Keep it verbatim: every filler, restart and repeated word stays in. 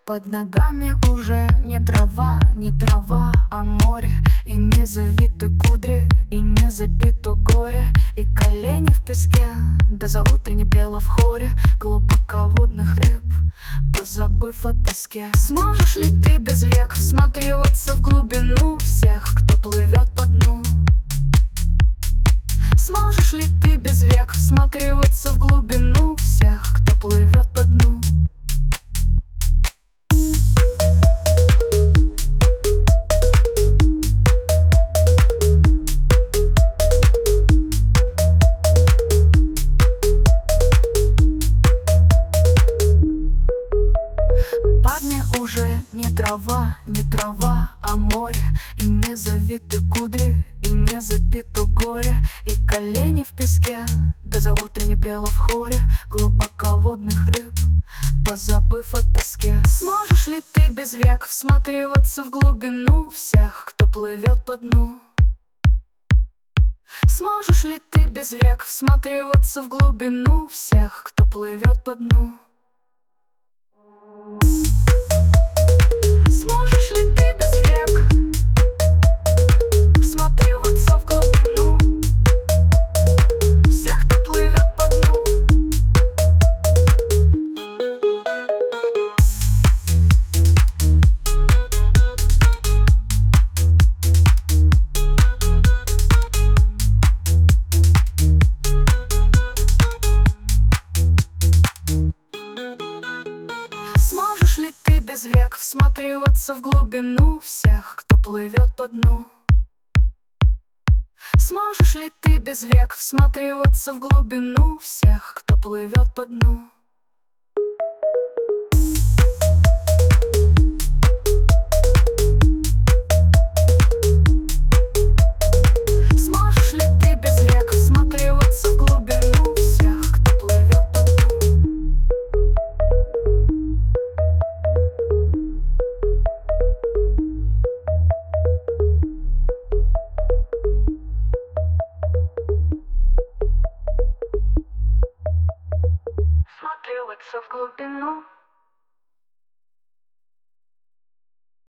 Под ногами уже не трава, не трава, а море. И не завиты кудри, и не забито горе. И колени в песке, да за утренне пела в хоре глубоководных рыб, позабыв о тоске. Сможешь ли ты без век всматриваться в глубину всех, кто плывет по дну? Сможешь ли ты без век всматриваться в глубину всех, кто плывет по дну? Парни уже не трава, не трава, а море. И не завиты кудри, и не запито горе. И колени в песке, да за утренне пела в хоре глубоководных рыб, позабыв о тоске. Сможешь ли ты без век всматриваться в глубину всех, кто плывет по дну? Сможешь ли ты без век всматриваться в глубину всех, кто плывет по дну? Сможешь ли ты без век всматриваться в глубину всех, кто плывет по дну? Сможешь ли ты без век всматриваться в глубину всех, кто плывет по дну? Сможешь ли ты без век всматриваться в глубину всех, кто плывет по дну? Сможешь ли ты без век всматриваться в глубину всех, кто плывет по дну? Всматриваться в глубину.